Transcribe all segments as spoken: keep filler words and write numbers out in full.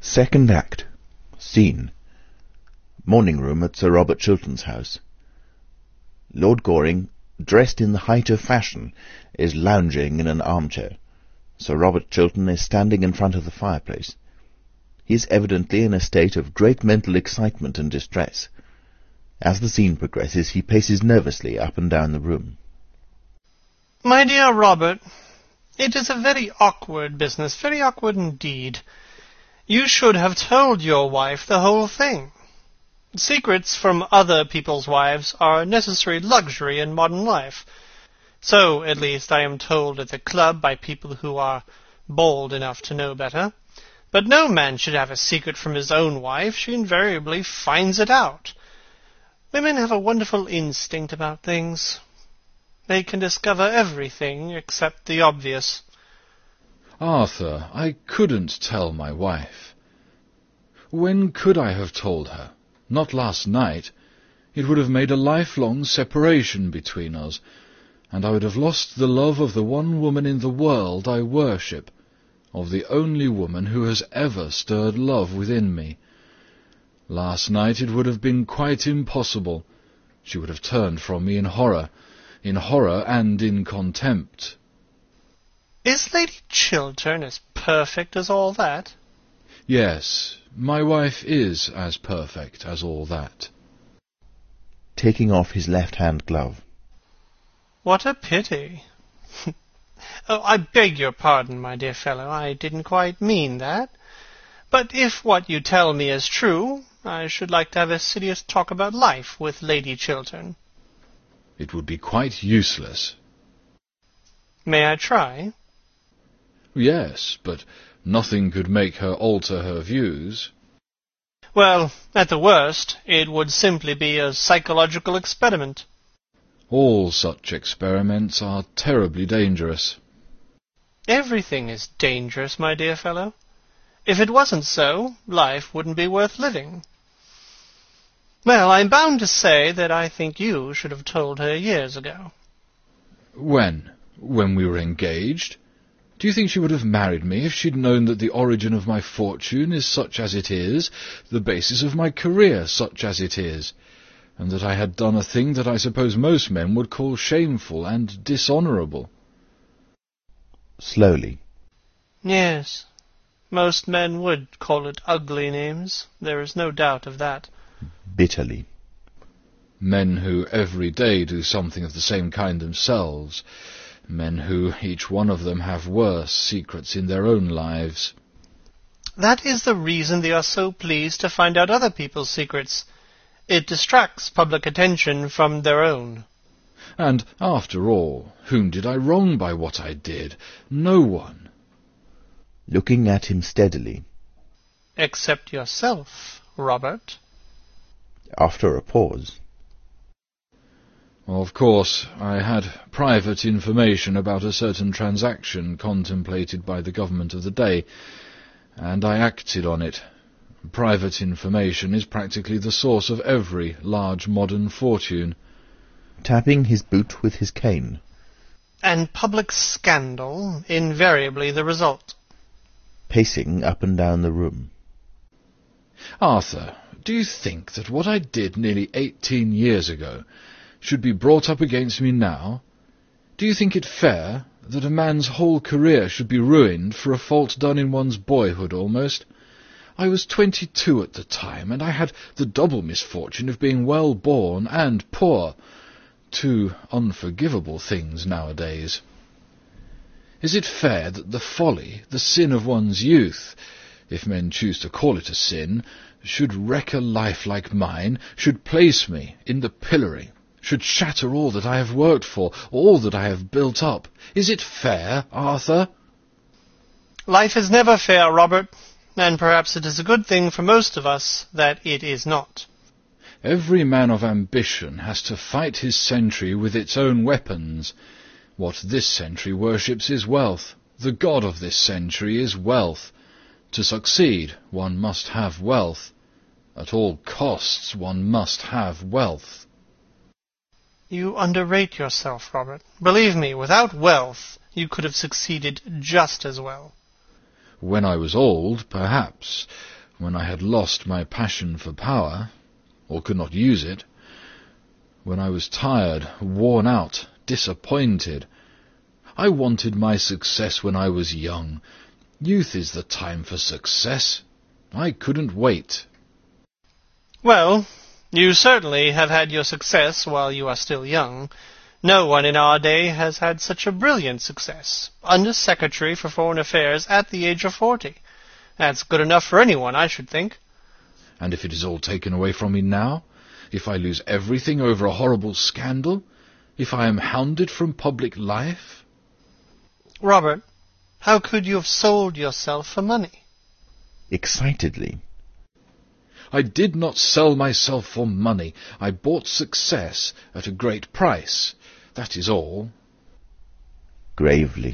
Second act. Scene. Morning room at Sir Robert Chiltern's house. Lord Goring, dressed in the height of fashion, is lounging in an armchair. Sir Robert Chiltern is standing in front of the fireplace. He is evidently in a state of great mental excitement and distress. As the scene progresses, he paces nervously up and down the room. My dear Robert, it is a very awkward business, very awkward indeed. You should have told your wife the whole thing. Secrets from other people's wives are a necessary luxury in modern life. So, at least, I am told at the club by people who are bold enough to know better. But no man should have a secret from his own wife. She invariably finds it out. Women have a wonderful instinct about things. They can discover everything except the obvious. Arthur, I couldn't tell my wife. When could I have told her? Not last night. It would have made a lifelong separation between us, and I would have lost the love of the one woman in the world I worship, of the only woman who has ever stirred love within me. Last night it would have been quite impossible. She would have turned from me in horror, in horror and in contempt. Is Lady Chiltern as perfect as all that? Yes, my wife is as perfect as all that. Taking off his left-hand glove. What a pity. Oh, I beg your pardon, my dear fellow. I didn't quite mean that. But if what you tell me is true, I should like to have a serious talk about life with Lady Chiltern. It would be quite useless. May I try? Yes, but nothing could make her alter her views. Well, at the worst, it would simply be a psychological experiment. All such experiments are terribly dangerous. Everything is dangerous, my dear fellow. If it wasn't so, life wouldn't be worth living. Well, I'm bound to say that I think you should have told her years ago. When? When we were engaged? Do you think she would have married me if she'd known that the origin of my fortune is such as it is, the basis of my career such as it is, and that I had done a thing that I suppose most men would call shameful and dishonourable? Slowly. Yes, most men would call it ugly names. There is no doubt of that. Bitterly. Men who every day do something of the same kind themselves. Men who, each one of them, have worse secrets in their own lives. That is the reason they are so pleased to find out other people's secrets. It distracts public attention from their own. And, after all, whom did I wrong by what I did? No one. Looking at him steadily. Except yourself, Robert. After a pause. Of course, I had private information about a certain transaction contemplated by the government of the day, and I acted on it. Private information is practically the source of every large modern fortune. Tapping his boot with his cane. And public scandal invariably the result. Pacing up and down the room. Arthur, do you think that what I did nearly eighteen years ago should be brought up against me now? Do you think it fair that a man's whole career should be ruined for a fault done in one's boyhood almost? I was twenty-two at the time, and I had the double misfortune of being well born and poor, two unforgivable things nowadays. Is it fair that the folly, the sin of one's youth, if men choose to call it a sin, should wreck a life like mine, should place me in the pillory, should shatter all that I have worked for, all that I have built up? Is it fair, Arthur? Life is never fair, Robert, and perhaps it is a good thing for most of us that it is not. Every man of ambition has to fight his century with its own weapons. What this century worships is wealth. The god of this century is wealth. To succeed, one must have wealth. At all costs, one must have wealth. You underrate yourself, Robert. Believe me, without wealth, you could have succeeded just as well. When I was old, perhaps. when I had lost my passion for power, or could not use it, when I was tired, worn out, disappointed. I wanted my success when I was young. Youth is the time for success. I couldn't wait. Well, you certainly have had your success while you are still young. No one in our day has had such a brilliant success. Under-Secretary for Foreign Affairs at the age of forty. That's good enough for anyone, I should think. And if it is all taken away from me now? If I lose everything over a horrible scandal? If I am hounded from public life? Robert, how could you have sold yourself for money? Excitedly. I did not sell myself for money. I bought success at a great price. That is all. Gravely.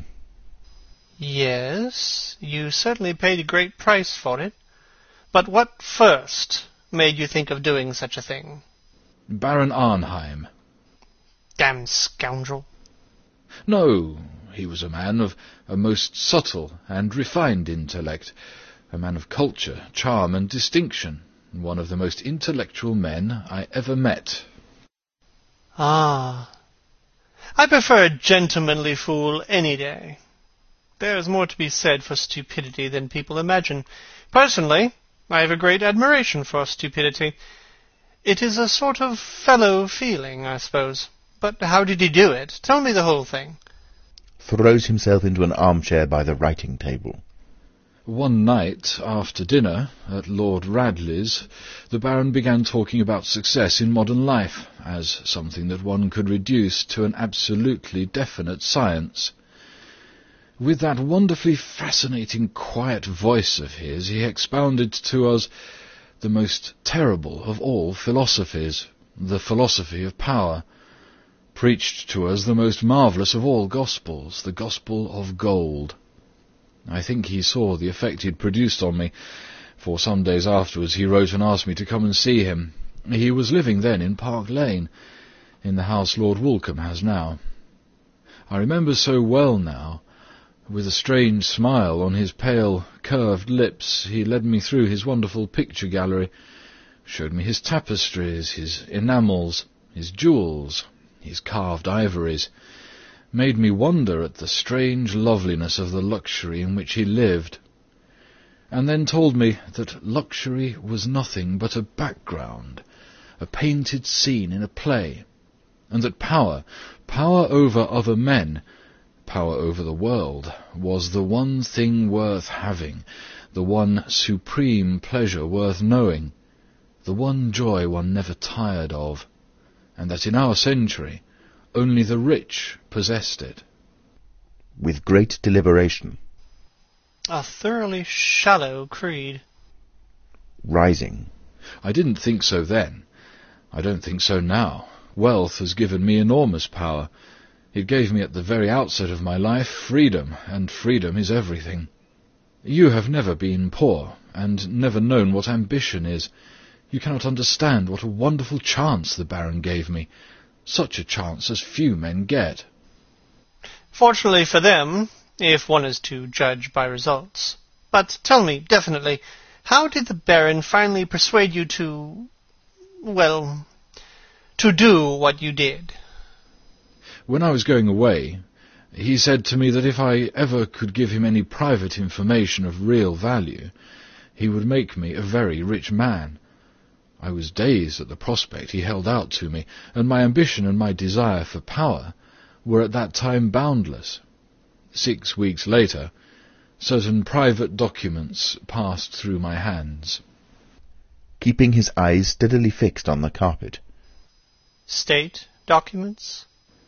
Yes, you certainly paid a great price for it. But what first made you think of doing such a thing? Baron Arnheim. Damned scoundrel. No, he was a man of a most subtle and refined intellect, a man of culture, charm, and distinction, one of the most intellectual men I ever met. Ah, I prefer a gentlemanly fool any day. There is more to be said for stupidity than people imagine. Personally, I have a great admiration for stupidity. It is a sort of fellow feeling, I suppose. But how did he do it? Tell me the whole thing. Throws himself into an armchair by the writing table. One night, after dinner, at Lord Radley's, the Baron began talking about success in modern life, as something that one could reduce to an absolutely definite science. With that wonderfully fascinating quiet voice of his, he expounded to us the most terrible of all philosophies, the philosophy of power, preached to us the most marvellous of all gospels, the gospel of gold. I think he saw the effect he had produced on me, for some days afterwards he wrote and asked me to come and see him. He was living then in Park Lane, in the house Lord Woolcombe has now. I remember so well now. With a strange smile on his pale, curved lips, he led me through his wonderful picture gallery, showed me his tapestries, his enamels, his jewels, his carved ivories, made me wonder at the strange loveliness of the luxury in which he lived, and then told me that luxury was nothing but a background, a painted scene in a play, and that power, power over other men, power over the world, was the one thing worth having, the one supreme pleasure worth knowing, the one joy one never tired of, and that in our century only the rich possessed it. With great deliberation. A thoroughly shallow creed. Rising. I didn't think so then. I don't think so now. Wealth has given me enormous power. It gave me at the very outset of my life freedom, and freedom is everything. You have never been poor, and never known what ambition is. You cannot understand what a wonderful chance the Baron gave me, such a chance as few men get. Fortunately for them, if one is to judge by results. But tell me, definitely, how did the Baron finally persuade you to, well, to do what you did? When I was going away, he said to me that if I ever could give him any private information of real value, he would make me a very rich man. I was dazed at the prospect he held out to me, and my ambition and my desire for power were at that time boundless. Six weeks later, certain private documents passed through my hands. Keeping his eyes steadily fixed on the carpet. State documents?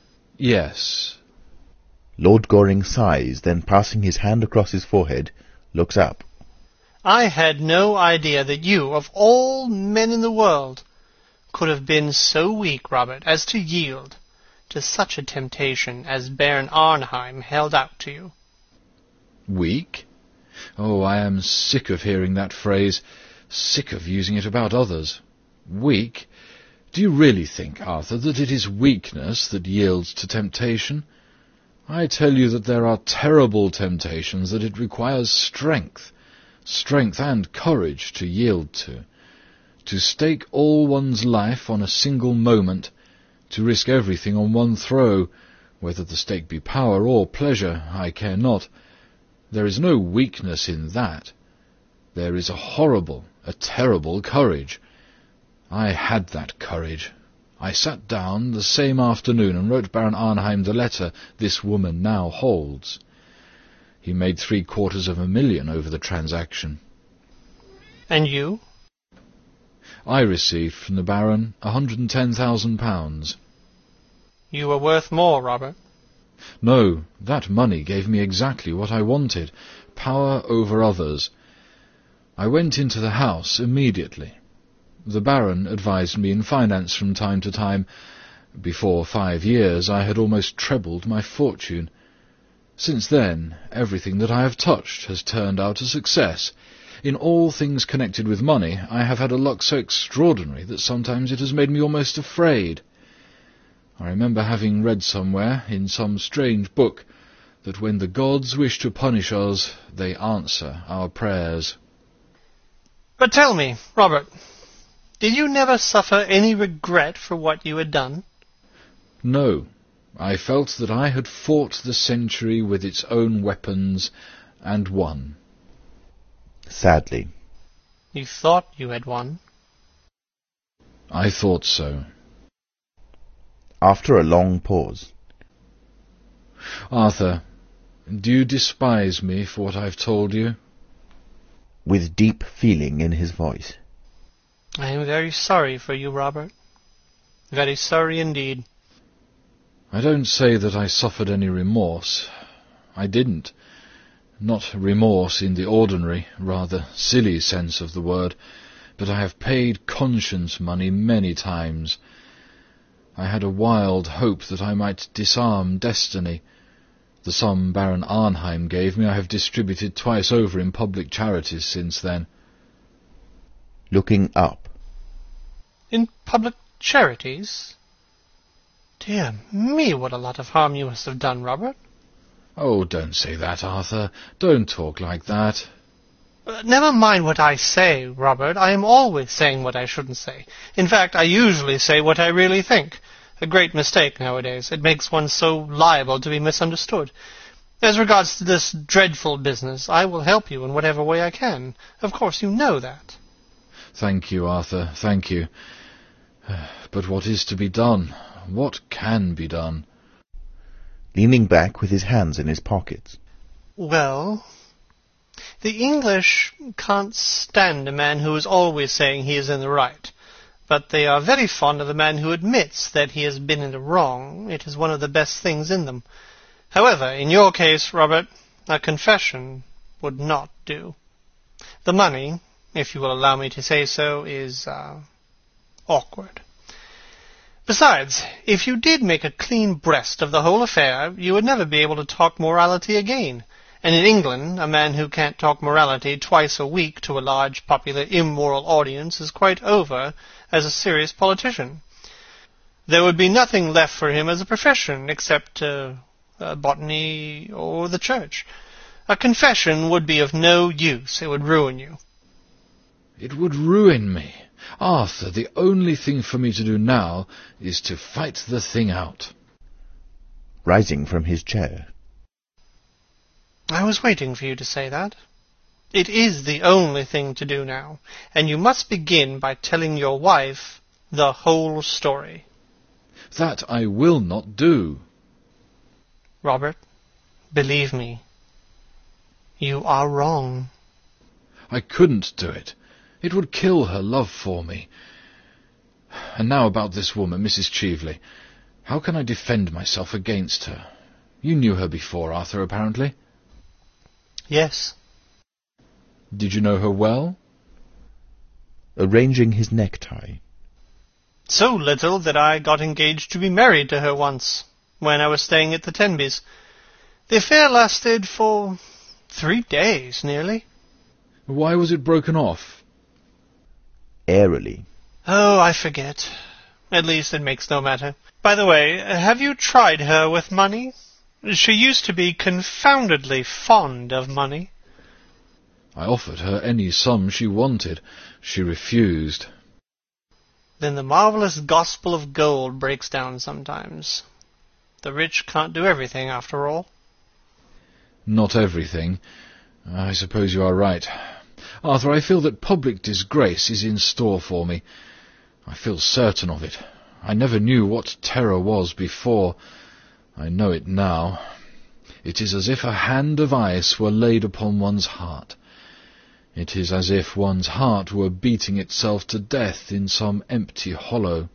Yes. Lord Goring sighs, then passing his hand across his forehead, looks up. I had no idea that you, of all men in the world, could have been so weak, Robert, as to yield to such a temptation as Baron Arnheim held out to you. Weak? Oh, I am sick of hearing that phrase, sick of using it about others. Weak? Do you really think, Arthur, that it is weakness that yields to temptation? I tell you that there are terrible temptations that it requires strength, strength and courage to yield to, to stake all one's life on a single moment, to risk everything on one throw, whether the stake be power or pleasure, I care not. There is no weakness in that. There is a horrible, a terrible courage. I had that courage. I sat down the same afternoon and wrote Baron Arnheim the letter this woman now holds. He made three quarters of a million over the transaction. And you? I received from the Baron a hundred and ten thousand pounds. You were worth more, Robert. No, that money gave me exactly what I wanted, power over others. I went into the house immediately. The Baron advised me in finance from time to time. Before five years I had almost trebled my fortune. Since then, everything that I have touched has turned out a success. In all things connected with money, I have had a luck so extraordinary that sometimes it has made me almost afraid. I remember having read somewhere, in some strange book, that when the gods wish to punish us, they answer our prayers. But tell me, Robert, did you never suffer any regret for what you had done? No. I felt that I had fought the century with its own weapons and won. Sadly. You thought you had won? I thought so. After a long pause. Arthur, do you despise me for what I've told you? With deep feeling in his voice. I am very sorry for you, Robert. Very sorry indeed. I don't say that I suffered any remorse. I didn't. Not remorse in the ordinary, rather silly sense of the word, but I have paid conscience money many times. I had a wild hope that I might disarm destiny. The sum Baron Arnheim gave me I have distributed twice over in public charities since then. Looking up. In public charities? Dear me, what a lot of harm you must have done, Robert. Oh, don't say that, Arthur. Don't talk like that. Uh, never mind what I say, Robert. I am always saying what I shouldn't say. In fact, I usually say what I really think. A great mistake nowadays. It makes one so liable to be misunderstood. As regards to this dreadful business, I will help you in whatever way I can. Of course, you know that. Thank you, Arthur, thank you. But what is to be done? What can be done? Leaning back with his hands in his pockets. Well, the English can't stand a man who is always saying he is in the right. But they are very fond of the man who admits that he has been in the wrong. It is one of the best things in them. However, in your case, Robert, a confession would not do. The money, if you will allow me to say so, is uh, awkward. Besides, if you did make a clean breast of the whole affair, you would never be able to talk morality again. And in England, a man who can't talk morality twice a week to a large, popular, immoral audience is quite over as a serious politician. There would be nothing left for him as a profession except uh, uh, botany or the church. A confession would be of no use. It would ruin you. It would ruin me. Arthur, the only thing for me to do now is to fight the thing out. Rising from his chair. I was waiting for you to say that. It is the only thing to do now, and you must begin by telling your wife the whole story. That I will not do. Robert, believe me, you are wrong. I couldn't do it. It would kill her love for me. And now about this woman, Missus Cheveley. How can I defend myself against her? You knew her before, Arthur, apparently. Yes. Did you know her well? Arranging his necktie. So little that I got engaged to be married to her once, when I was staying at the Tenbys. The affair lasted for three days, nearly. Why was it broken off? Airily. Oh, I forget. At least it makes no matter. By the way, have you tried her with money? She used to be confoundedly fond of money. I offered her any sum she wanted. She refused. Then the marvelous gospel of gold breaks down sometimes. The rich can't do everything, after all. Not everything. I suppose you are right. Arthur, I feel that public disgrace is in store for me. I feel certain of it. I never knew what terror was before. I know it now. It is as if a hand of ice were laid upon one's heart. It is as if one's heart were beating itself to death in some empty hollow.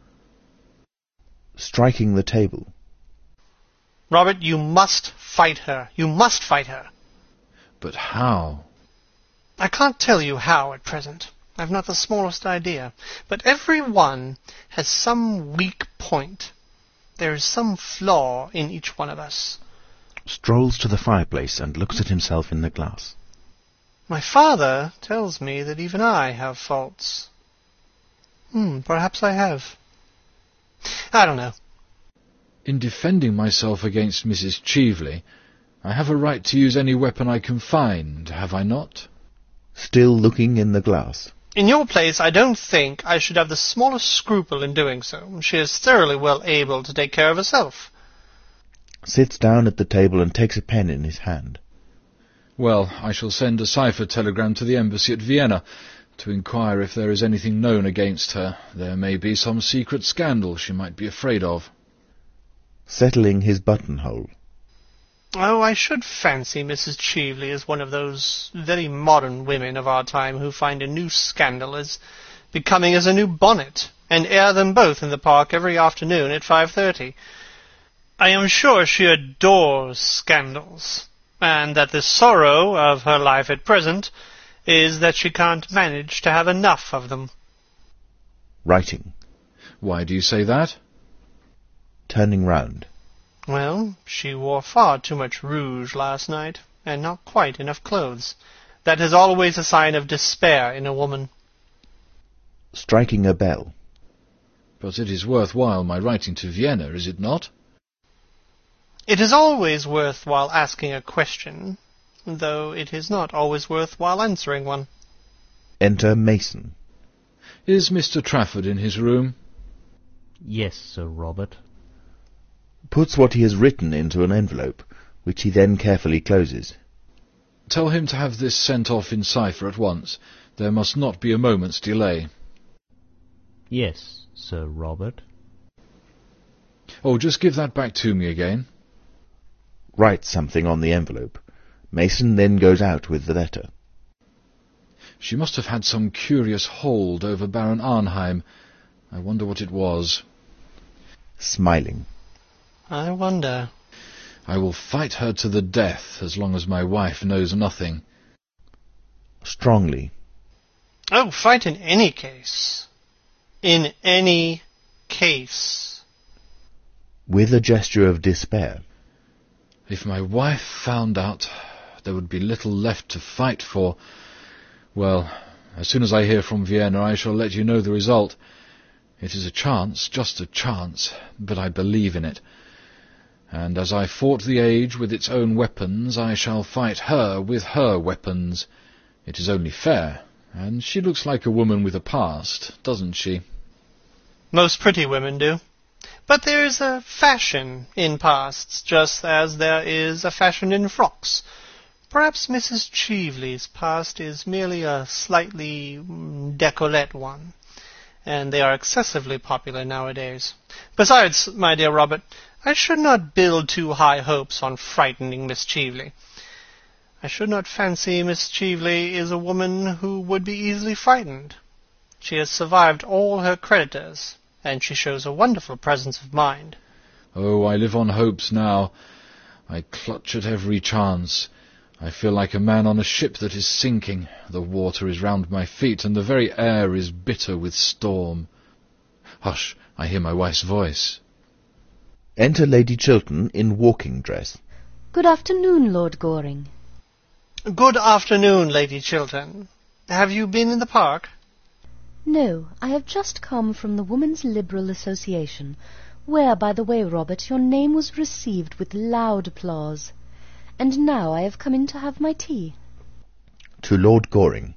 Striking the table. Robert, you must fight her. You must fight her. But how? I can't tell you how at present. I've not the smallest idea. But every one has some weak point. There is some flaw in each one of us. Strolls to the fireplace and looks at himself in the glass. My father tells me that even I have faults. Hmm, perhaps I have. I don't know. In defending myself against Missus Cheveley, I have a right to use any weapon I can find, have I not? Still looking in the glass. In your place, I don't think I should have the smallest scruple in doing so. She is thoroughly well able to take care of herself. Sits down at the table and takes a pen in his hand. Well, I shall send a cipher telegram to the embassy at Vienna to inquire if there is anything known against her. There may be some secret scandal she might be afraid of. Settling his buttonhole. Oh, I should fancy Missus Cheveley is one of those very modern women of our time who find a new scandal as becoming as a new bonnet, and air them both in the park every afternoon at five thirty. I am sure she adores scandals, and that the sorrow of her life at present is that she can't manage to have enough of them. Writing. Why do you say that? Turning round. Well, she wore far too much rouge last night, and not quite enough clothes. That is always a sign of despair in a woman. Striking a bell. But it is worthwhile my writing to Vienna, is it not? It is always worthwhile asking a question, though it is not always worthwhile answering one. Enter Mason. Is Mister Trafford in his room? Yes, Sir Robert. Puts what he has written into an envelope, which he then carefully closes. Tell him to have this sent off in cipher at once. There must not be a moment's delay. Yes, Sir Robert. Oh, just give that back to me again. Writes something on the envelope. Mason then goes out with the letter. She must have had some curious hold over Baron Arnheim. I wonder what it was. Smiling. I wonder. I will fight her to the death as long as my wife knows nothing. Strongly. Oh, fight in any case. In any case. With a gesture of despair. If my wife found out, there would be little left to fight for. Well, as soon as I hear from Vienna, I shall let you know the result. It is a chance, just a chance, but I believe in it. And as I fought the age with its own weapons, I shall fight her with her weapons. It is only fair, and she looks like a woman with a past, doesn't she? Most pretty women do. But there is a fashion in pasts, just as there is a fashion in frocks. Perhaps Missus Cheveley's past is merely a slightly décolleté one, and they are excessively popular nowadays. Besides, my dear Robert, I should not build too high hopes on frightening Miss Cheveley. I should not fancy Miss Cheveley is a woman who would be easily frightened. She has survived all her creditors, and she shows a wonderful presence of mind. Oh, I live on hopes now. I clutch at every chance. I feel like a man on a ship that is sinking. The water is round my feet, and the very air is bitter with storm. Hush, I hear my wife's voice. Enter Lady Chiltern in walking dress. Good afternoon, Lord Goring. Good afternoon, Lady Chiltern. Have you been in the park? No, I have just come from the Women's Liberal Association, where, by the way, Robert, your name was received with loud applause. And now I have come in to have my tea. To Lord Goring.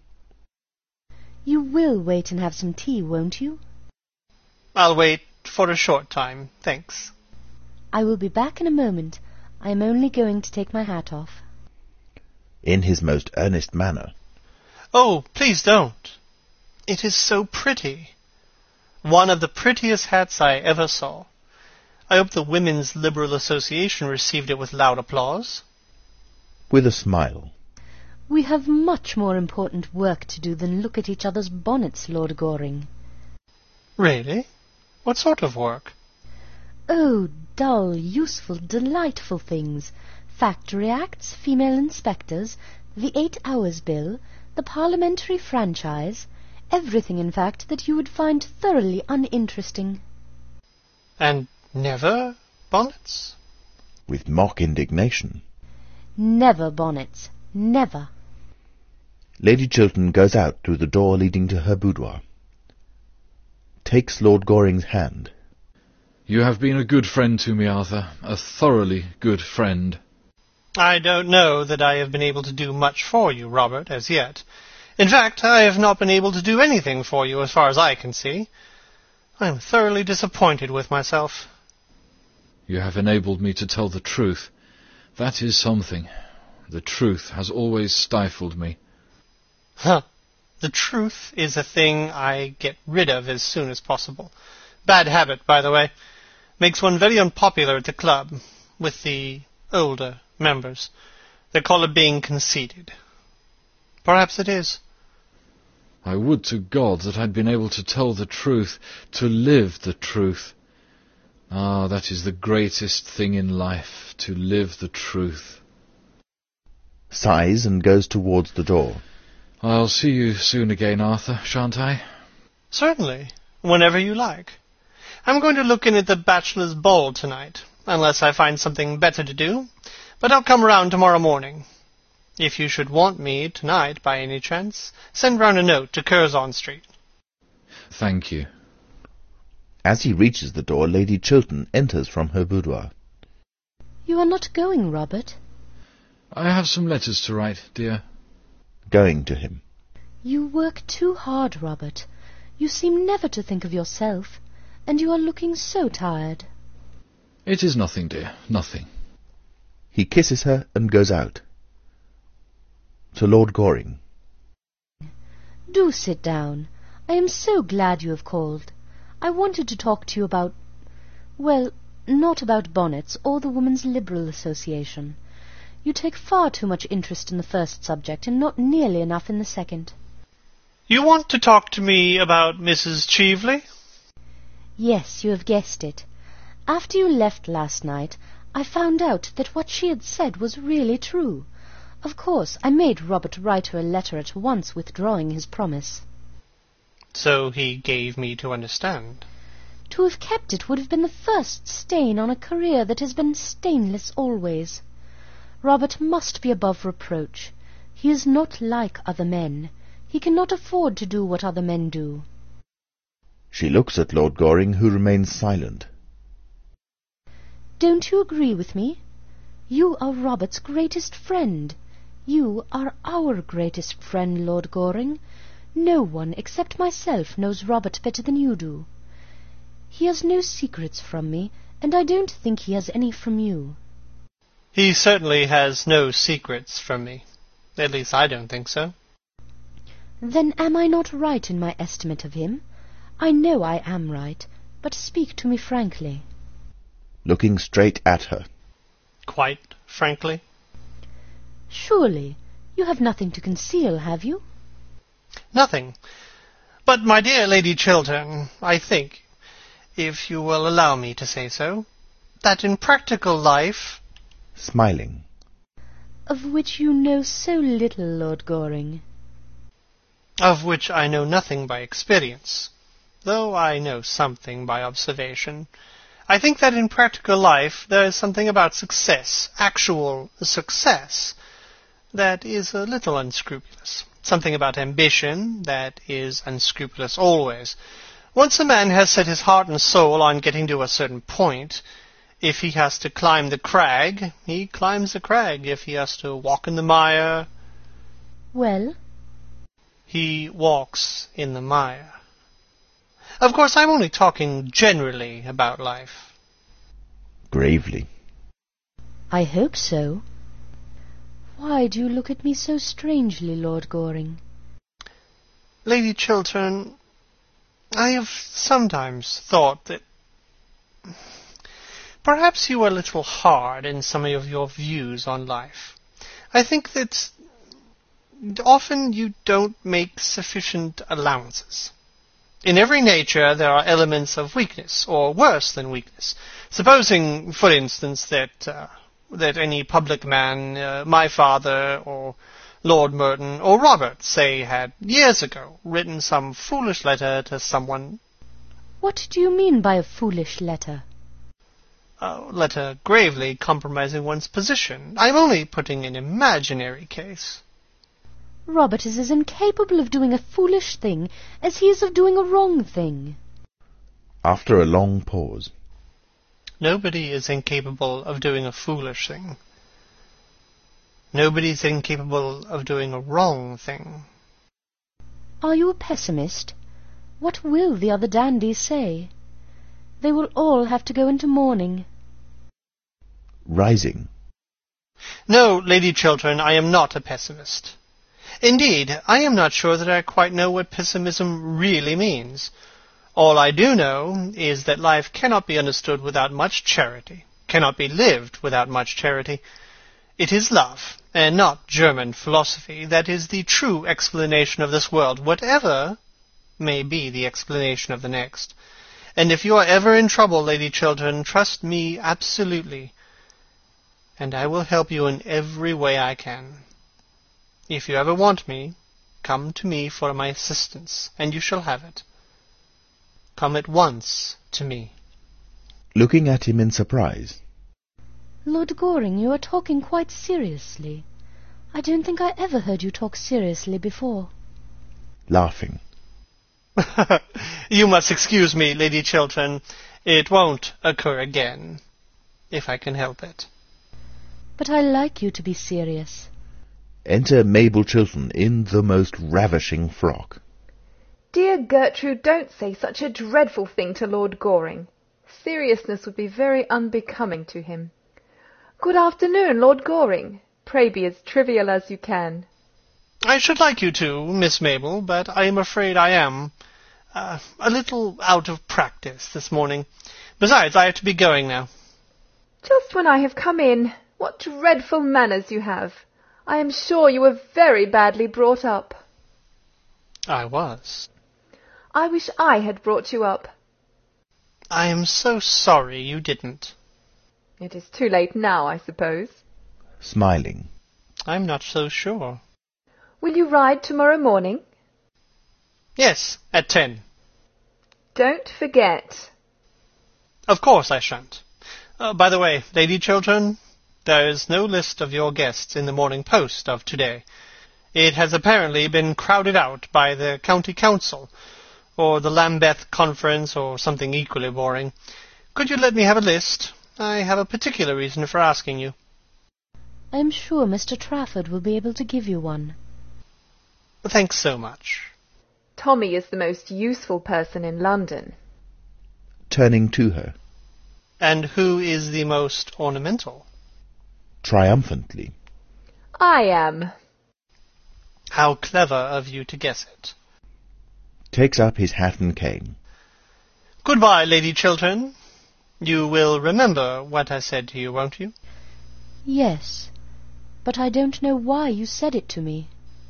You will wait and have some tea, won't you? I'll wait for a short time, thanks. I will be back in a moment. I am only going to take my hat off. In his most earnest manner. Oh, please don't. It is so pretty. One of the prettiest hats I ever saw. I hope the Women's Liberal Association received it with loud applause. With a smile. We have much more important work to do than look at each other's bonnets, Lord Goring. Really? What sort of work? Oh, dull, useful, delightful things. Factory Acts, female inspectors, the Eight Hours Bill, the Parliamentary Franchise, everything, in fact, that you would find thoroughly uninteresting. And never bonnets? With mock indignation. Never bonnets. Never. Lady Chiltern goes out through the door leading to her boudoir. Takes Lord Goring's hand. You have been a good friend to me, Arthur. A thoroughly good friend. I don't know that I have been able to do much for you, Robert, as yet. In fact, I have not been able to do anything for you as far as I can see. I am thoroughly disappointed with myself. You have enabled me to tell the truth. That is something. The truth has always stifled me. Huh. The truth is a thing I get rid of as soon as possible. Bad habit, by the way. Makes one very unpopular at the club, with the older members. They call it being conceited. Perhaps it is. I would to God that I'd been able to tell the truth, to live the truth. Ah, that is the greatest thing in life, to live the truth. Sighs and goes towards the door. I'll see you soon again, Arthur, shan't I? Certainly, whenever you like. I'm going to look in at the bachelor's ball tonight, unless I find something better to do, but I'll come round tomorrow morning. If you should want me tonight by any chance, send round a note to Curzon Street. Thank you. As he reaches the door, Lady Chiltern enters from her boudoir. You are not going, Robert? I have some letters to write, dear. Going to him. You work too hard, Robert. You seem never to think of yourself, and you are looking so tired. It is nothing, dear, nothing. He kisses her and goes out. To Lord Goring. Do sit down. I am so glad you have called. I wanted to talk to you about... well, not about bonnets or the Women's Liberal Association. You take far too much interest in the first subject and not nearly enough in the second. You want to talk to me about Missus Cheveley? Yes, you have guessed it. After you left last night, I found out that what she had said was really true. Of course, I made Robert write her a letter at once withdrawing his promise. So he gave me to understand. To have kept it would have been the first stain on a career that has been stainless always. Robert must be above reproach. He is not like other men. He cannot afford to do what other men do. She looks at Lord Goring, who remains silent. Don't you agree with me? You are Robert's greatest friend. You are our greatest friend, Lord Goring. No one except myself knows Robert better than you do. He has no secrets from me, and I don't think he has any from you. He certainly has no secrets from me. At least I don't think so. Then am I not right in my estimate of him? I know I am right, but speak to me frankly. Looking straight at her. Quite frankly. Surely, you have nothing to conceal, have you? Nothing. But, my dear Lady Chiltern, I think, if you will allow me to say so, that in practical life... Smiling. Of which you know so little, Lord Goring. Of which I know nothing by experience, though I know something by observation. I think that in practical life there is something about success, actual success, that is a little unscrupulous. Something about ambition that is unscrupulous always. Once a man has set his heart and soul on getting to a certain point, if he has to climb the crag, he climbs the crag. If he has to walk in the mire, Well? He walks in the mire. Of course, I'm only talking generally about life. Gravely. I hope so. Why do you look at me so strangely, Lord Goring? Lady Chiltern, I have sometimes thought that perhaps you are a little hard in some of your views on life. I think that often you don't make sufficient allowances. In every nature there are elements of weakness, or worse than weakness. Supposing, for instance, that uh, that any public man, uh, my father, or Lord Merton, or Robert, say, had years ago written some foolish letter to someone. What do you mean by a foolish letter? A letter gravely compromising one's position. I'm only putting an imaginary case. Robert is as incapable of doing a foolish thing as he is of doing a wrong thing. After a long pause. Nobody is incapable of doing a foolish thing. Nobody is incapable of doing a wrong thing. Are you a pessimist? What will the other dandies say? They will all have to go into mourning. Rising. No, Lady Chiltern, I am not a pessimist. Indeed, I am not sure that I quite know what pessimism really means. All I do know is that life cannot be understood without much charity, cannot be lived without much charity. It is love, and not German philosophy, that is the true explanation of this world, whatever may be the explanation of the next. And if you are ever in trouble, Lady Chiltern, trust me absolutely, and I will help you in every way I can. If you ever want me, come to me for my assistance, and you shall have it. Come at once to me. Looking at him in surprise. Lord Goring, you are talking quite seriously. I don't think I ever heard you talk seriously before. Laughing. You must excuse me, Lady Chiltern. It won't occur again, if I can help it. But I like you to be serious. Enter Mabel Chiltern in the most ravishing frock. Dear Gertrude, don't say such a dreadful thing to Lord Goring. Seriousness would be very unbecoming to him. Good afternoon, Lord Goring. Pray be as trivial as you can. I should like you to, Miss Mabel, but I am afraid I am uh, a little out of practice this morning. Besides, I have to be going now. Just when I have come in. What dreadful manners you have. I am sure you were very badly brought up. I was. I wish I had brought you up. I am so sorry you didn't. It is too late now, I suppose. Smiling. I'm not so sure. Will you ride tomorrow morning? Yes, at ten. Don't forget. Of course I shan't. Uh, by the way, Lady Chiltern, there is no list of your guests in the Morning Post of today. It has apparently been crowded out by the County Council, or the Lambeth Conference, or something equally boring. Could you let me have a list? I have a particular reason for asking you. I am sure Mister Trafford will be able to give you one. Thanks so much. Tommy is the most useful person in London. Turning to her. And who is the most ornamental? Triumphantly. I am. How clever of you to guess it. Takes up his hat and cane. Goodbye, Lady Chiltern. You will remember what I said to you, won't you? Yes, but I don't know why you said it to me.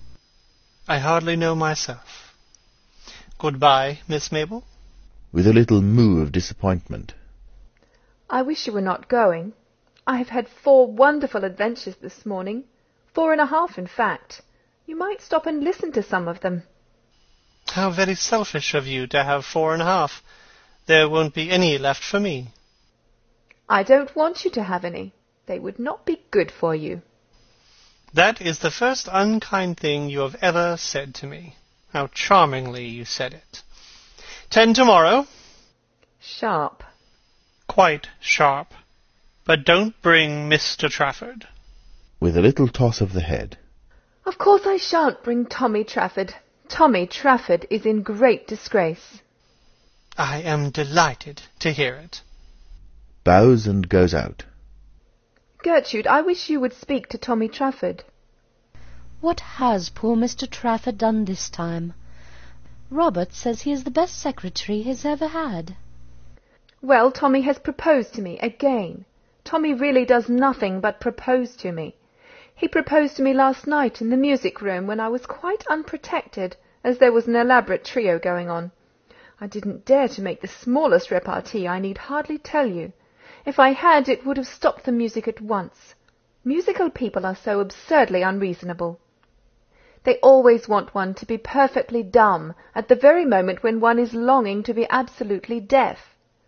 I hardly know myself. Goodbye, Miss Mabel. With a little moo of disappointment. I wish you were not going. I have had four wonderful adventures this morning. Four and a half, in fact. You might stop and listen to some of them. How very selfish of you to have four and a half. There won't be any left for me. I don't want you to have any. They would not be good for you. That is the first unkind thing you have ever said to me. How charmingly you said it. Ten tomorrow. Sharp. Quite sharp. But don't bring Mister Trafford. With a little toss of the head. Of course I shan't bring Tommy Trafford. Tommy Trafford is in great disgrace. I am delighted to hear it. Bows and goes out. Gertrude, I wish you would speak to Tommy Trafford. What has poor Mister Trafford done this time? Robert says he is the best secretary he's ever had. Well, Tommy has proposed to me again. Tommy really does nothing but propose to me. He proposed to me last night in the music room when I was quite unprotected, as there was an elaborate trio going on. I didn't dare to make the smallest repartee, I need hardly tell you. If I had, it would have stopped the music at once. Musical people are so absurdly unreasonable. They always want one to be perfectly dumb at the very moment when one is longing to be absolutely deaf.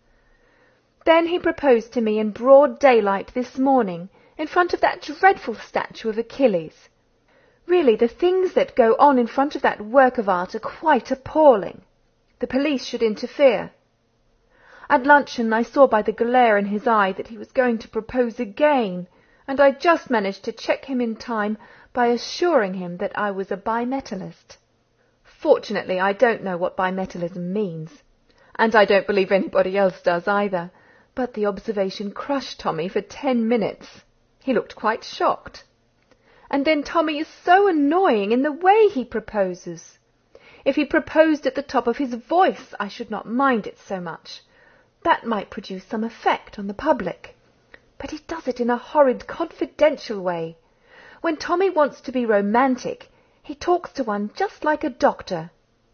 Then he proposed to me in broad daylight this morning, in front of that dreadful statue of Achilles. Really, the things that go on in front of that work of art are quite appalling. The police should interfere. At luncheon I saw by the glare in his eye that he was going to propose again, and I just managed to check him in time by assuring him that I was a bimetallist. Fortunately, I don't know what bimetallism means, and I don't believe anybody else does either, but the observation crushed Tommy for ten minutes. He looked quite shocked. And then Tommy is so annoying in the way he proposes. If he proposed at the top of his voice, I should not mind it so much. That might produce some effect on the public. But he does it in a horrid confidential way. When Tommy wants to be romantic, he talks to one just like a doctor.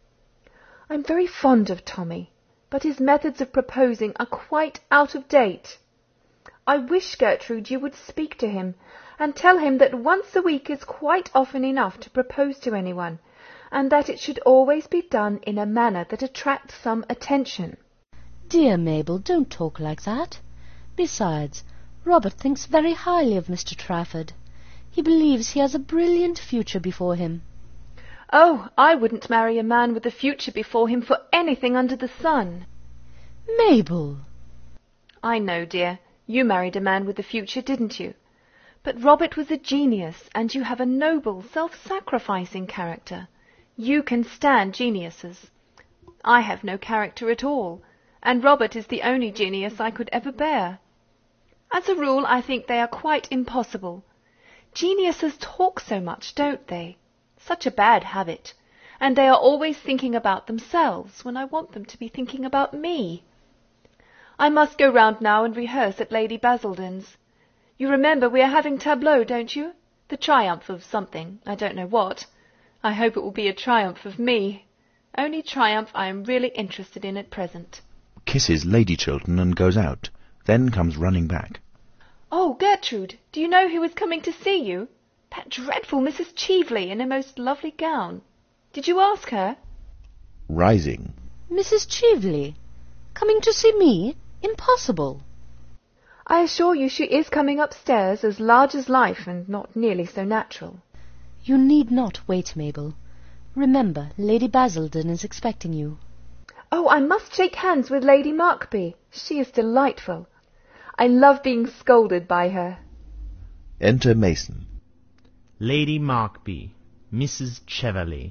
I'm very fond of Tommy, but his methods of proposing are quite out of date. I wish, Gertrude, you would speak to him and tell him that once a week is quite often enough to propose to anyone, and that it should always be done in a manner that attracts some attention. Dear Mabel, don't talk like that. Besides, Robert thinks very highly of Mister Trafford. He believes he has a brilliant future before him. Oh, I wouldn't marry a man with a future before him for anything under the sun. Mabel! I know, dear. You married a man with a future, didn't you? But Robert was a genius, and you have a noble, self-sacrificing character. You can stand geniuses. I have no character at all, and Robert is the only genius I could ever bear. As a rule, I think they are quite impossible. Geniuses talk so much, don't they? Such a bad habit. And they are always thinking about themselves, when I want them to be thinking about me. I must go round now and rehearse at Lady Basildon's. You remember we are having tableau, don't you? The triumph of something, I don't know what. I hope it will be a triumph of me. Only triumph I am really interested in at present. Kisses Lady Chiltern and goes out, then comes running back. Oh, Gertrude, do you know who is coming to see you? That dreadful Missus Cheveley in a most lovely gown. Did you ask her? Rising. Missus Cheveley? Coming to see me? Impossible. I assure you she is coming upstairs, as large as life and not nearly so natural. You need not wait, Mabel. Remember, Lady Basildon is expecting you. Oh, I must shake hands with Lady Markby. She is delightful. I love being scolded by her. Enter Mason. Lady Markby, Missus Cheveley.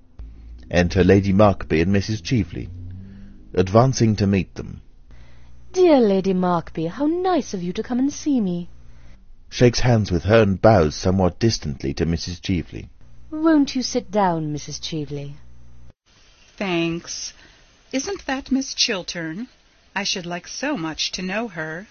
Enter Lady Markby and Missus Cheveley, advancing to meet them. Dear Lady Markby, how nice of you to come and see me. Shakes hands with her and bows somewhat distantly to Missus Cheveley. Won't you sit down, Missus Cheveley? Thanks. Isn't that Miss Chiltern? I should like so much to know her.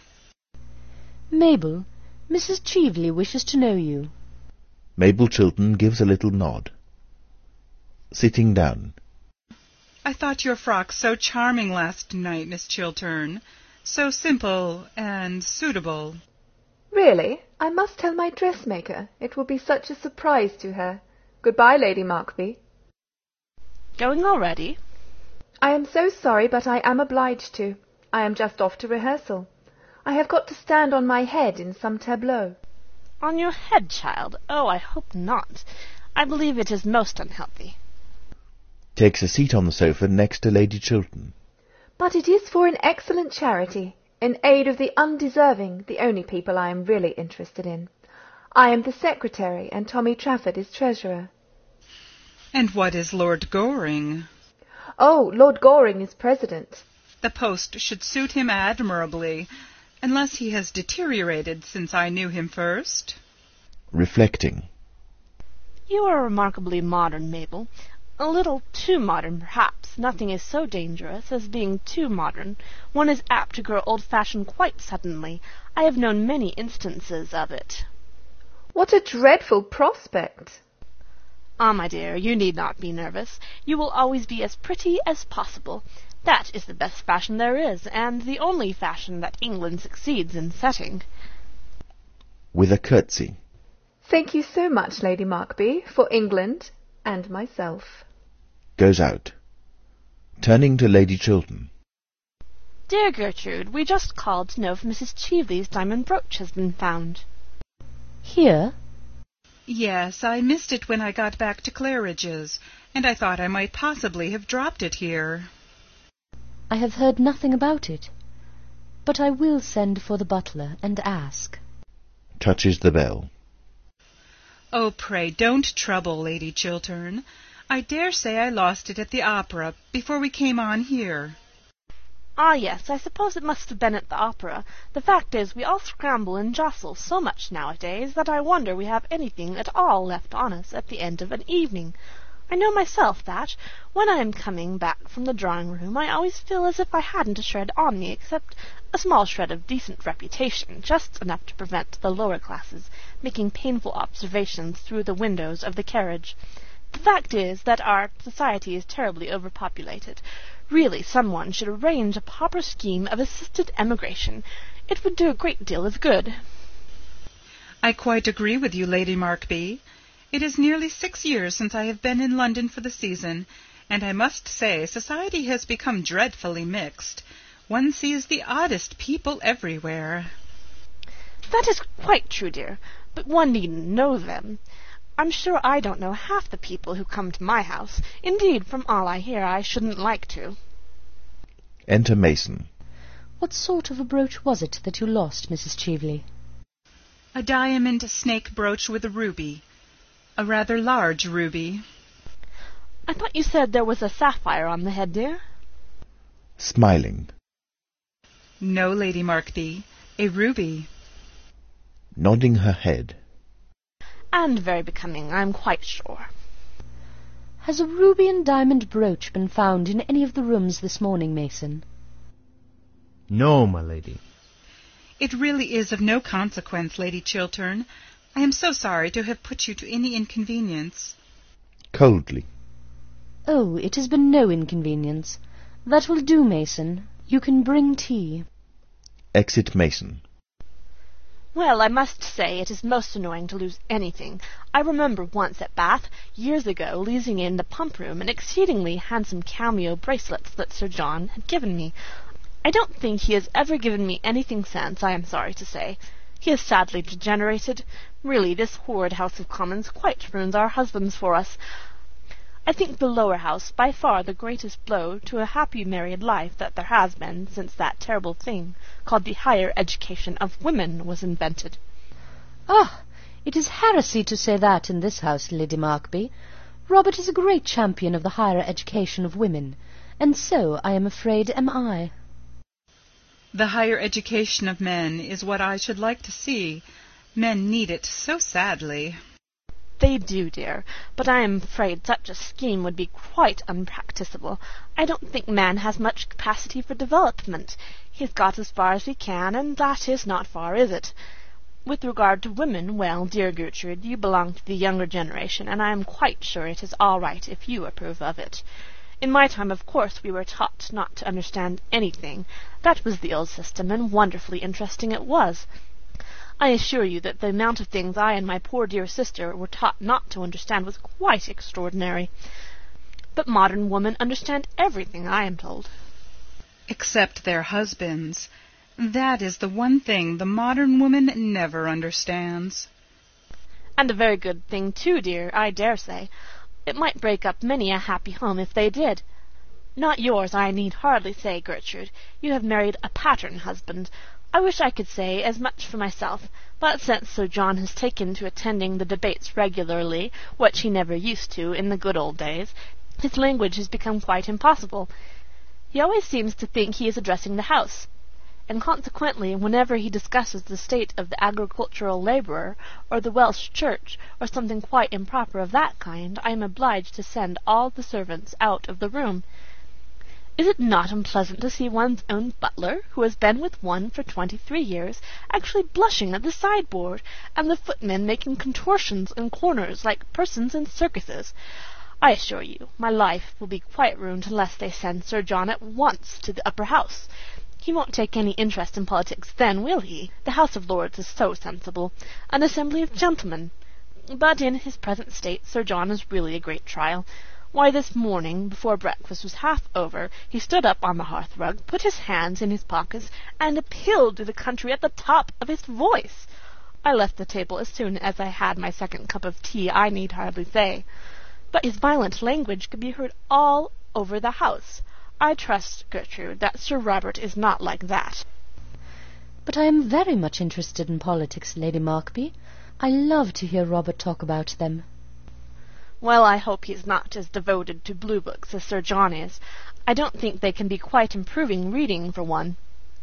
Mabel, Missus Cheveley wishes to know you. Mabel Chiltern gives a little nod. Sitting down. I thought your frock so charming last night, Miss Chiltern. So simple and suitable. Really? I must tell my dressmaker. It will be such a surprise to her. Goodbye, Lady Markby. Going already? I am so sorry, but I am obliged to. I am just off to rehearsal. I have got to stand on my head in some tableau. On your head, child? Oh, I hope not. I believe it is most unhealthy. Takes a seat on the sofa next to Lady Chiltern. But it is for an excellent charity, in aid of the undeserving, the only people I am really interested in. I am the secretary, and Tommy Trafford is treasurer. And what is Lord Goring? Oh, Lord Goring is president. The post should suit him admirably, unless he has deteriorated since I knew him first. Reflecting. You are remarkably modern, Mabel. A little too modern, perhaps. Nothing is so dangerous as being too modern. One is apt to grow old-fashioned quite suddenly. I have known many instances of it. What a dreadful prospect! Ah, my dear, you need not be nervous. You will always be as pretty as possible. That is the best fashion there is, and the only fashion that England succeeds in setting. With a curtsy. Thank you so much, Lady Markby, for England and myself. Goes out. Turning to Lady Chiltern. Dear Gertrude, we just called to know if Missus Cheveley's diamond brooch has been found. Here? Yes, I missed it when I got back to Claridge's, and I thought I might possibly have dropped it here. I have heard nothing about it, but I will send for the butler and ask. Touches the bell. Oh, pray don't trouble, Lady Chiltern. I dare say I lost it at the opera before we came on here. Ah, yes, I suppose it must have been at the opera. The fact is, we all scramble and jostle so much nowadays that I wonder we have anything at all left on us at the end of an evening. I know myself that, when I am coming back from the drawing-room, I always feel as if I hadn't a shred on me, except a small shred of decent reputation, just enough to prevent the lower classes making painful observations through the windows of the carriage. The fact is that our society is terribly overpopulated. Really, someone should arrange a proper scheme of assisted emigration. It would do a great deal of good. I quite agree with you, Lady Markby. It is nearly six years since I have been in London for the season, and I must say society has become dreadfully mixed. One sees the oddest people everywhere. That is quite true, dear, but one needn't know them. I'm sure I don't know half the people who come to my house. Indeed, from all I hear, I shouldn't like to. Enter Mason. What sort of a brooch was it that you lost, Missus Cheveley? A diamond snake brooch with a ruby. A rather large ruby. I thought you said there was a sapphire on the head, dear? Smiling. No, Lady Markby, a ruby. Nodding her head. And very becoming, I'm quite sure. Has a ruby and diamond brooch been found in any of the rooms this morning, Mason? No, my lady. It really is of no consequence, Lady Chiltern. I am so sorry to have put you to any inconvenience. Coldly. Oh, it has been no inconvenience. That will do, Mason. You can bring tea. Exit Mason. Well, I must say it is most annoying to lose anything. I remember once at Bath, years ago, losing in the pump-room an exceedingly handsome cameo bracelets that Sir John had given me. I don't think he has ever given me anything since, I am sorry to say. He is sadly degenerated. Really, this horrid House of Commons quite ruins our husbands for us. I think the lower house by far the greatest blow to a happy married life that there has been since that terrible thing called the higher education of women was invented. Ah, it is heresy to say that in this house, Lady Markby. Robert is a great champion of the higher education of women, and so, I am afraid, am I. The higher education of men is what I should like to see. Men need it so sadly. They do, dear, but I am afraid such a scheme would be quite unpracticable. I don't think man has much capacity for development. He has got as far as he can, and that is not far, is it? With regard to women, well, dear Gertrude, you belong to the younger generation, and I am quite sure it is all right if you approve of it. In my time, of course, we were taught not to understand anything. That was the old system, and wonderfully interesting it was. I assure you that the amount of things I and my poor dear sister were taught not to understand was quite extraordinary. But modern women understand everything, I am told. Except their husbands. That is the one thing the modern woman never understands. And a very good thing, too, dear, I dare say. It might break up many a happy home if they did. Not yours, I need hardly say, Gertrude. You have married a pattern husband. I wish I could say as much for myself, but since Sir John has taken to attending the debates regularly, which he never used to in the good old days, his language has become quite impossible. He always seems to think he is addressing the House, and consequently whenever he discusses the state of the agricultural labourer, or the Welsh church, or something quite improper of that kind, I am obliged to send all the servants out of the room. Is it not unpleasant to see one's own butler, who has been with one for twenty-three years, actually blushing at the sideboard, and the footmen making contortions in corners like persons in circuses? I assure you, my life will be quite ruined unless they send Sir John at once to the Upper House. He won't take any interest in politics then, will he? The House of Lords is so sensible, an assembly of gentlemen. But in his present state Sir John is really a great trial. Why, this morning, before breakfast was half over, he stood up on the hearth-rug, put his hands in his pockets, and appealed to the country at the top of his voice. I left the table as soon as I had my second cup of tea, I need hardly say. But his violent language could be heard all over the house. I trust, Gertrude, that Sir Robert is not like that. But I am very much interested in politics, Lady Markby. I love to hear Robert talk about them. Well, I hope he is not as devoted to blue books as Sir John is. I don't think they can be quite improving reading for one.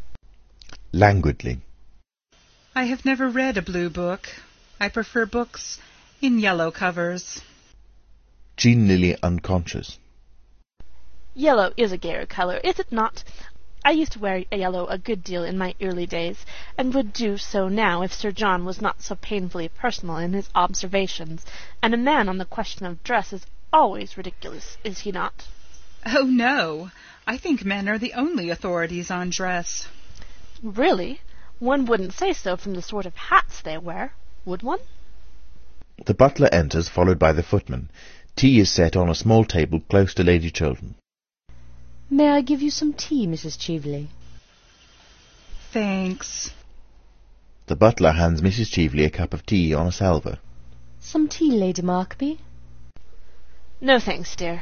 Languidly. I have never read a blue book. I prefer books in yellow covers. Jean Lilly unconscious. Yellow is a gayer colour, is it not? I used to wear yellow a good deal in my early days, and would do so now if Sir John was not so painfully personal in his observations, and a man on the question of dress is always ridiculous, is he not? Oh, no. I think men are the only authorities on dress. Really? One wouldn't say so from the sort of hats they wear, would one? The butler enters, followed by the footman. Tea is set on a small table close to Lady Chiltern. May I give you some tea, Missus Cheveley? Thanks. The butler hands Missus Cheveley a cup of tea on a salver. Some tea, Lady Markby? No thanks, dear.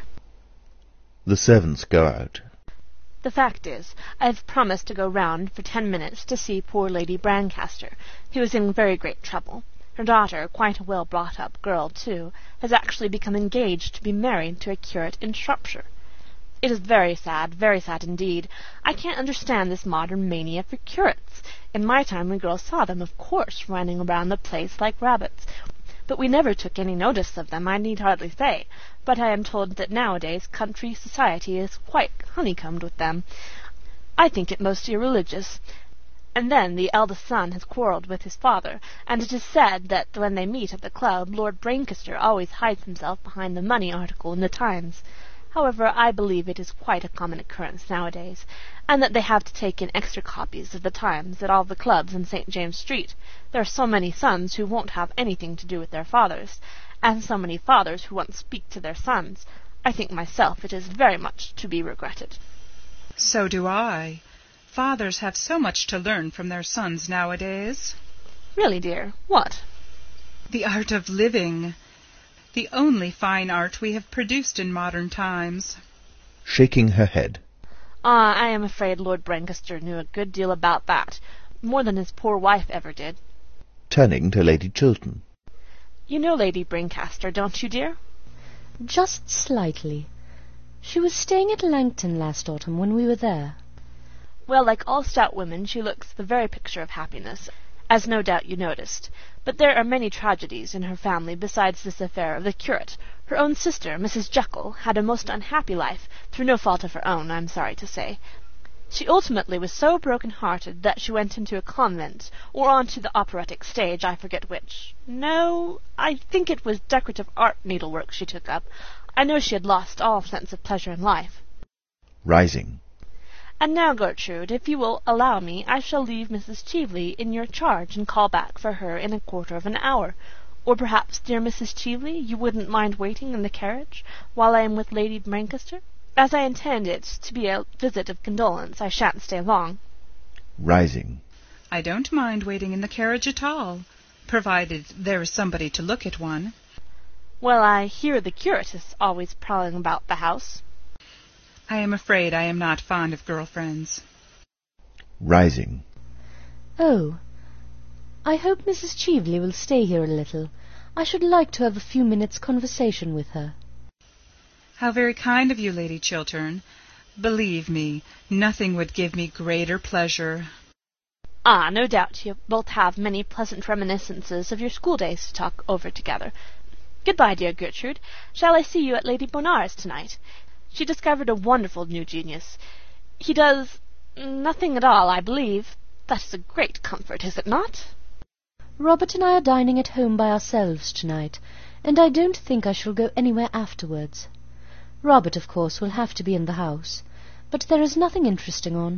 The servants go out. The fact is, I have promised to go round for ten minutes to see poor Lady Brancaster, who is in very great trouble. Her daughter, quite a well-brought-up girl, too, has actually become engaged to be married to a curate in Shropshire. It is very sad, very sad indeed. I can't understand this modern mania for curates. In my time we girls saw them, of course, running around the place like rabbits. But we never took any notice of them, I need hardly say. But I am told that nowadays country society is quite honeycombed with them. I think it most irreligious. And then the eldest son has quarrelled with his father, and it is said that when they meet at the club, Lord Brancaster always hides himself behind the money article in the Times. However, I believe it is quite a common occurrence nowadays, and that they have to take in extra copies of the Times at all the clubs in Saint James's Street. There are so many sons who won't have anything to do with their fathers, and so many fathers who won't speak to their sons. I think myself it is very much to be regretted. So do I. Fathers have so much to learn from their sons nowadays. Really, dear, what? The art of living. The only fine art we have produced in modern times. Shaking her head. Ah, I am afraid Lord Brancaster knew a good deal about that, more than his poor wife ever did. Turning to Lady Chiltern. You know Lady Brancaster, don't you, dear? Just slightly. She was staying at Langton last autumn when we were there. Well, like all stout women, she looks the very picture of happiness, as no doubt you noticed. But there are many tragedies in her family besides this affair of the curate. Her own sister, Missus Jekyll, had a most unhappy life, through no fault of her own, I am sorry to say. She ultimately was so broken-hearted that she went into a convent, or on to the operatic stage, I forget which. No, I think it was decorative art needlework she took up. I know she had lost all sense of pleasure in life. Rising. And now, Gertrude, if you will allow me, I shall leave Missus Cheveley in your charge and call back for her in a quarter of an hour. Or perhaps, dear Missus Cheveley, you wouldn't mind waiting in the carriage while I am with Lady Brancaster? As I intend it to be a visit of condolence, I shan't stay long. Rising. I don't mind waiting in the carriage at all, provided there is somebody to look at one. Well, I hear the curate is always prowling about the house. I am afraid I am not fond of girl-friends. Rising. Oh, I hope Missus Cheveley will stay here a little. I should like to have a few minutes' conversation with her. How very kind of you, Lady Chiltern. Believe me, nothing would give me greater pleasure. Ah, no doubt you both have many pleasant reminiscences of your school days to talk over together. Goodbye, dear Gertrude. Shall I see you at Lady Bonar's tonight? She discovered a wonderful new genius. He does nothing at all, I believe. That is a great comfort, is it not? Robert and I are dining at home by ourselves tonight, and I don't think I shall go anywhere afterwards. Robert, of course, will have to be in the house, but there is nothing interesting on.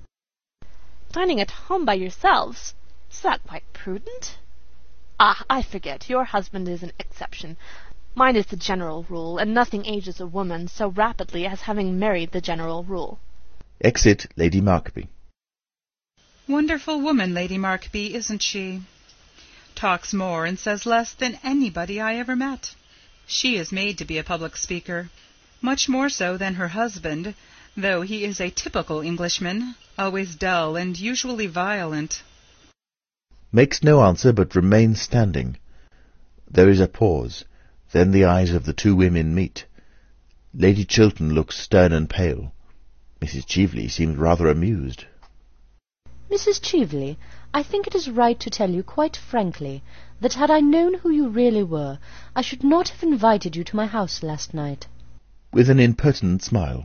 Dining at home by yourselves? Is that quite prudent? Ah, I forget. Your husband is an exception. Mine is the general rule, and nothing ages a woman so rapidly as having married the general rule. Exit Lady Markby. Wonderful woman, Lady Markby, isn't she? Talks more and says less than anybody I ever met. She is made to be a public speaker, much more so than her husband, though he is a typical Englishman, always dull and usually violent. Makes no answer, but remains standing. There is a pause. Then the eyes of the two women meet. Lady Chiltern looks stern and pale. Missus Cheveley seems rather amused. Missus Cheveley, I think it is right to tell you quite frankly that had I known who you really were, I should not have invited you to my house last night. With an impertinent smile.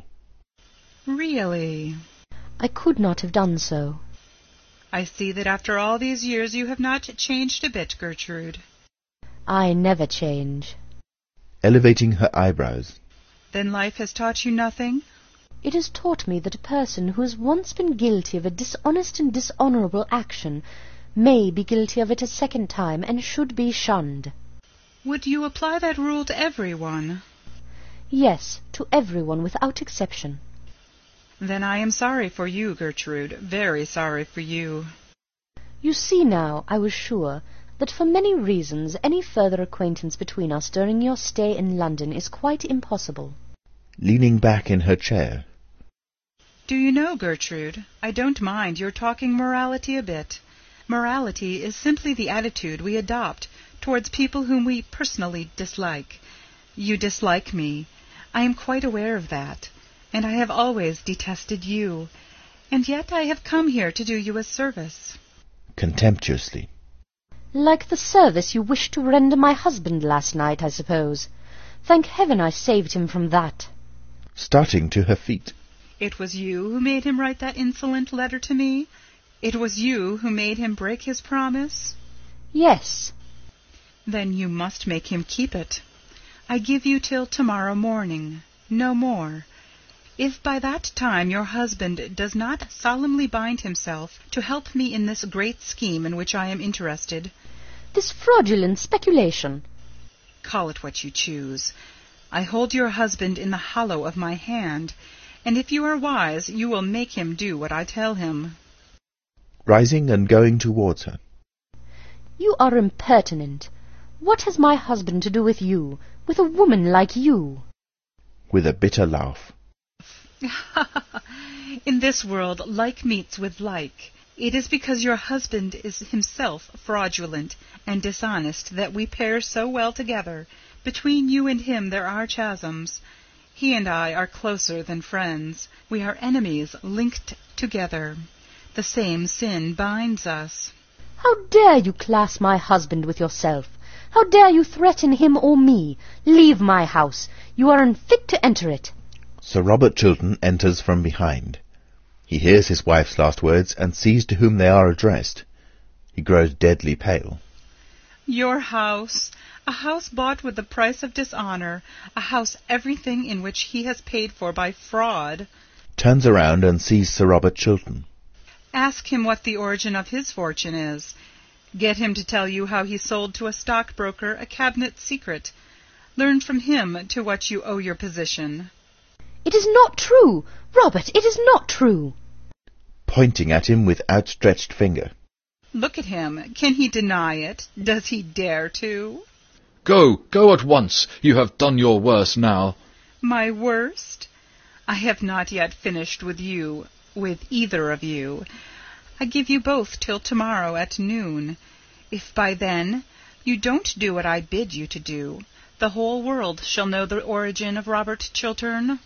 Really? I could not have done so. I see that after all these years you have not changed a bit, Gertrude. I never change. Elevating her eyebrows. Then life has taught you nothing? It has taught me that a person who has once been guilty of a dishonest and dishonourable action may be guilty of it a second time and should be shunned. Would you apply that rule to everyone? Yes, to everyone without exception. Then I am sorry for you, Gertrude, very sorry for you. You see now, I was sure, that for many reasons any further acquaintance between us during your stay in London is quite impossible. Leaning back in her chair. Do you know, Gertrude, I don't mind your talking morality a bit. Morality is simply the attitude we adopt towards people whom we personally dislike. You dislike me. I am quite aware of that. And I have always detested you. And yet I have come here to do you a service. Contemptuously. Like the service you wished to render my husband last night, I suppose. Thank heaven I saved him from that. Starting to her feet. It was you who made him write that insolent letter to me? It was you who made him break his promise? Yes. Then you must make him keep it. I give you till tomorrow morning, no more. If by that time your husband does not solemnly bind himself to help me in this great scheme in which I am interested... This fraudulent speculation. Call it what you choose. I hold your husband in the hollow of my hand, and if you are wise, you will make him do what I tell him. Rising and going towards her. You are impertinent. What has my husband to do with you, with a woman like you? With a bitter laugh. In this world, like meets with like. It is because your husband is himself fraudulent and dishonest that we pair so well together. Between you and him there are chasms. He and I are closer than friends. We are enemies linked together. The same sin binds us. How dare you class my husband with yourself? How dare you threaten him or me? Leave my house. You are unfit to enter it. Sir Robert Chiltern enters from behind. He hears his wife's last words and sees to whom they are addressed. He grows deadly pale. Your house, a house bought with the price of dishonour, a house everything in which he has paid for by fraud. Turns around and sees Sir Robert Chiltern. Ask him what the origin of his fortune is. Get him to tell you how he sold to a stockbroker a cabinet secret. Learn from him to what you owe your position. It is not true! Robert, it is not true! Pointing at him with outstretched finger. Look at him. Can he deny it? Does he dare to? Go, go at once. You have done your worst now. My worst? I have not yet finished with you, with either of you. I give you both till tomorrow at noon. If by then you don't do what I bid you to do, the whole world shall know the origin of Robert Chiltern.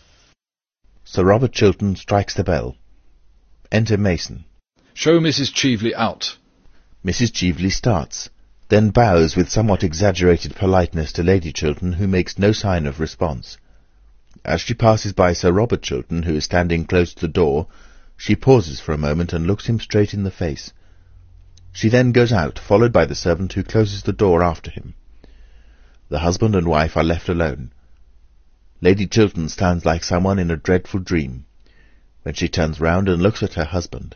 Sir Robert Chiltern strikes the bell. Enter Mason. Show Missus Cheveley out. Missus Cheveley starts, then bows with somewhat exaggerated politeness to Lady Chiltern, who makes no sign of response. As she passes by Sir Robert Chiltern, who is standing close to the door, she pauses for a moment and looks him straight in the face. She then goes out, followed by the servant, who closes the door after him. The husband and wife are left alone. Lady Chiltern stands like someone in a dreadful dream. When she turns round and looks at her husband,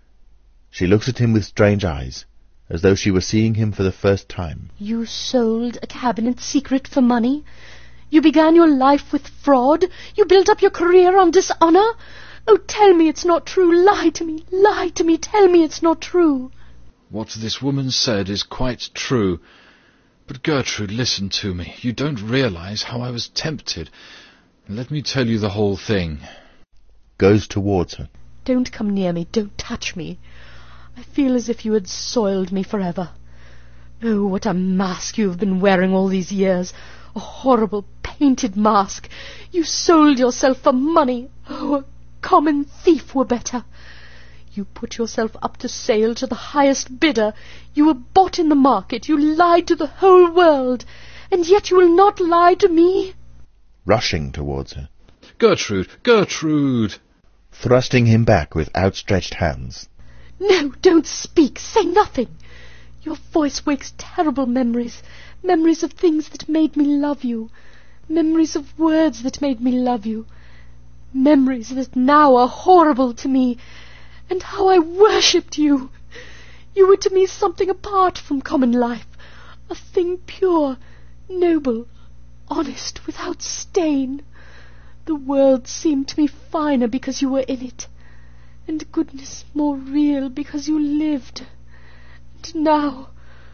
she looks at him with strange eyes, as though she were seeing him for the first time. You sold a cabinet secret for money? You began your life with fraud? You built up your career on dishonour? Oh, tell me it's not true. Lie to me, lie to me, tell me it's not true. What this woman said is quite true. But Gertrude, listen to me. You don't realize how I was tempted. Let me tell you the whole thing. Goes towards her. Don't come near me, don't touch me. I feel as if you had soiled me forever. Oh, what a mask you have been wearing all these years. A horrible painted mask. You sold yourself for money. Oh, a common thief were better. You put yourself up to sale to the highest bidder. You were bought in the market. You lied to the whole world. And yet you will not lie to me. Rushing towards her. Gertrude! Gertrude! Thrusting him back with outstretched hands. No, don't speak. Say nothing. Your voice wakes terrible memories. Memories of things that made me love you. Memories of words that made me love you. Memories that now are horrible to me. And how I worshipped you. You were to me something apart from common life. A thing pure, noble, honest, without stain. The world seemed to me finer because you were in it, and goodness more real because you lived. And now,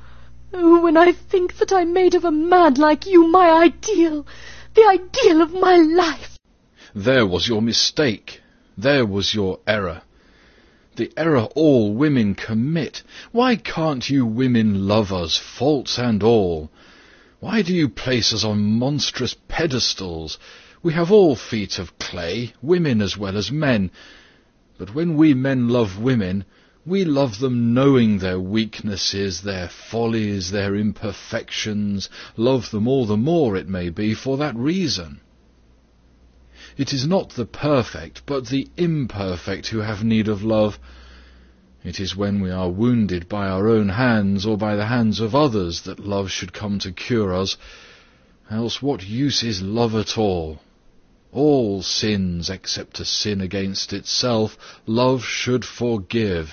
oh, when I think that I made of a man like you my ideal, the ideal of my life. There was your mistake. There was your error. The error all women commit. Why can't you women love us, faults and all? Why do you place us on monstrous pedestals? We have all feet of clay, women as well as men. But when we men love women, we love them knowing their weaknesses, their follies, their imperfections, love them all the more, it may be, for that reason. It is not the perfect, but the imperfect who have need of love. It is when we are wounded by our own hands, or by the hands of others, that love should come to cure us. Else what use is love at all? All sins, except a sin against itself, love should forgive.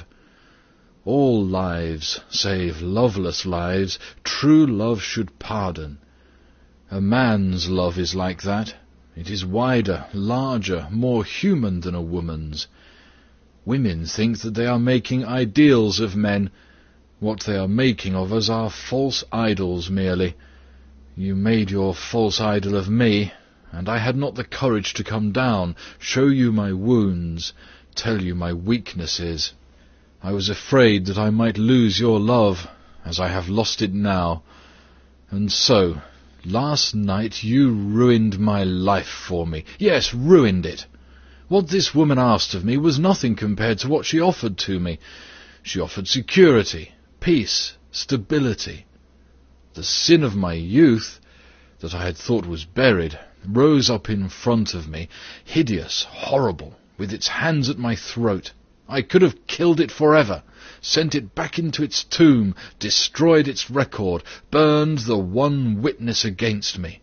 All lives, save loveless lives, true love should pardon. A man's love is like that. It is wider, larger, more human than a woman's. Women think that they are making ideals of men. What they are making of us are false idols merely. You made your false idol of me, and I had not the courage to come down, show you my wounds, tell you my weaknesses. I was afraid that I might lose your love, as I have lost it now. And so, last night you ruined my life for me. Yes, ruined it. What this woman asked of me was nothing compared to what she offered to me. She offered security, peace, stability. The sin of my youth, that I had thought was buried, rose up in front of me, hideous, horrible, with its hands at my throat. I could have killed it forever, sent it back into its tomb, destroyed its record, burned the one witness against me.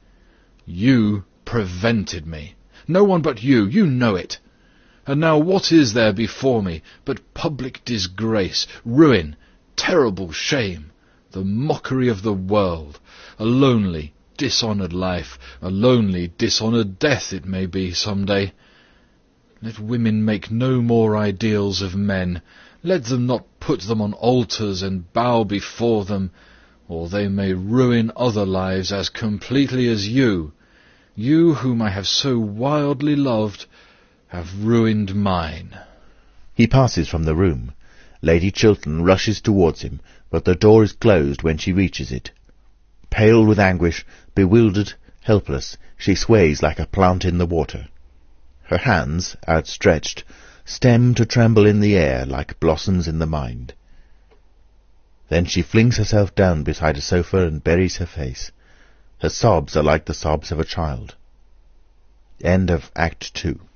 You prevented me. No one but you, you know it. And now what is there before me but public disgrace, ruin, terrible shame, the mockery of the world, a lonely, dishonoured life, a lonely, dishonoured death it may be some day. Let women make no more ideals of men. Let them not put them on altars and bow before them, or they may ruin other lives as completely as you, you whom I have so wildly loved, have ruined mine. He passes from the room. Lady Chiltern rushes towards him, but the door is closed when she reaches it. Pale with anguish, bewildered, helpless, she sways like a plant in the water. Her hands, outstretched, stem to tremble in the air like blossoms in the mind. Then she flings herself down beside a sofa and buries her face. Her sobs are like the sobs of a child. End of Act Two.